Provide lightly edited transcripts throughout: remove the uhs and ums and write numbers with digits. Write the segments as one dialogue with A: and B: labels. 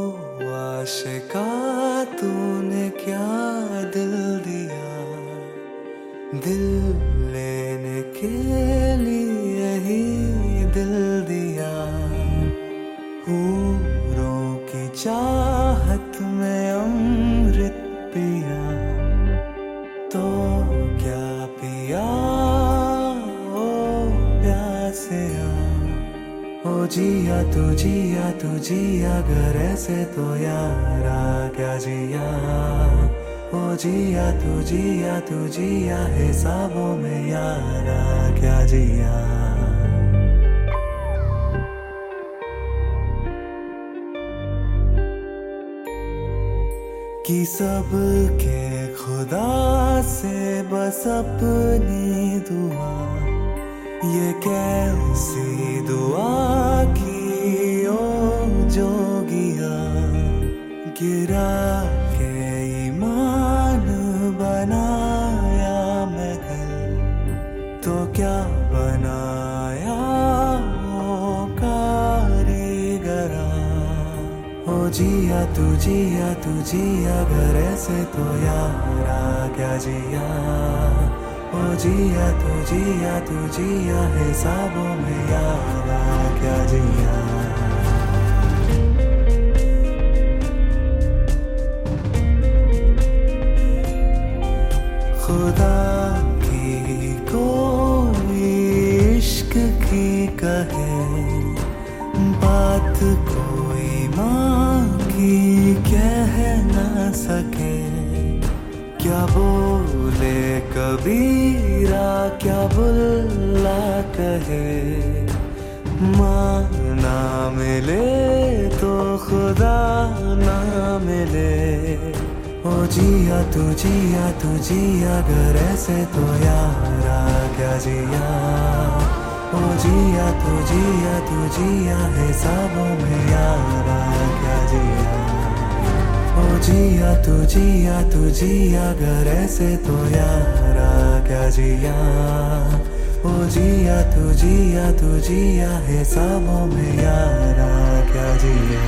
A: आशिका तूने क्या दिल दिया, दिल लेने के लिए ही दिल दिया। हूरों की चाहत में अमृत पिया, तो क्या पिया ओ प्यासिया। ओ जिया तू जिया घर ऐसे तो यारा क्या जिया। ओ जिया तू जिया हिसाबों में यारा क्या जिया। कि सबके खुदा से बस अपनी दुआ, ये कैसी दुआ की ओ जोगिया। गिरा के ईमान बनाया मैं घर, तो क्या बनाया ओ कारीगरा। ओ जिया तू जिया घर ऐसे तो यारा क्या जिया। ओ जिया तू जिया हिसाबों में यारा क्या जिया। खुदा की कोई इश्क की कहे बात, कोई माँ की कह ना सके। क्या बोले कबीरा क्या बुल्ला कहे, माँ ना मिले तो खुदा ना मिले। ओ जिया तू जिया घर ऐसे तो यारा क्या जिया। ओ जिया तू जिया हिसाबों में यारा क्या जिया। ओ जिया तू जिया घर ऐसे तो यारा क्या जिया। ओ जिया तू जिया हिसाबों में यारा क्या जिया।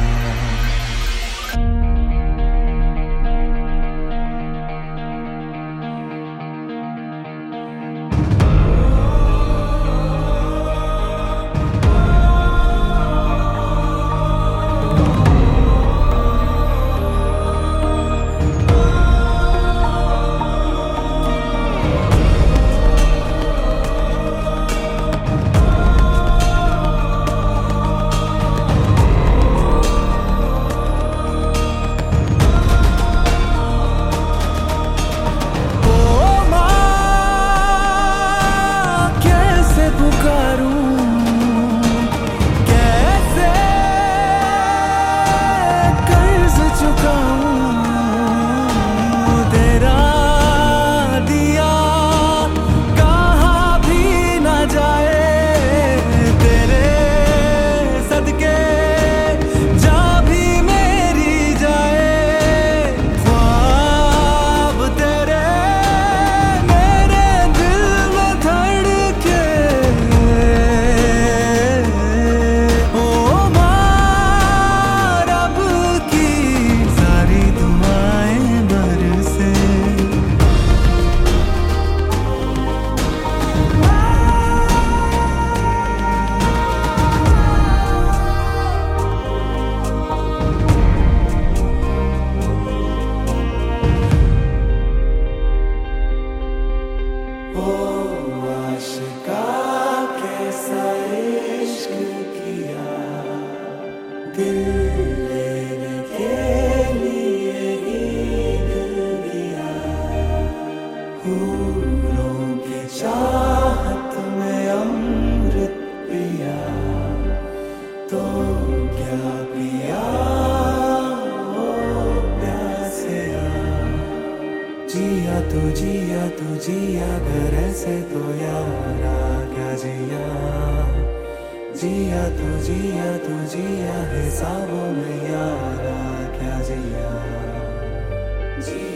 A: दिल लेने के लिए ही दिल दिया। फूलों की चाहत में अमृत पिया, तो क्या पिया ओ प्यासिया। जिया तू जिया घर ऐसे तो यारा क्या जिया। जिया तू जिया हिसाबों में यारा क्या जिया।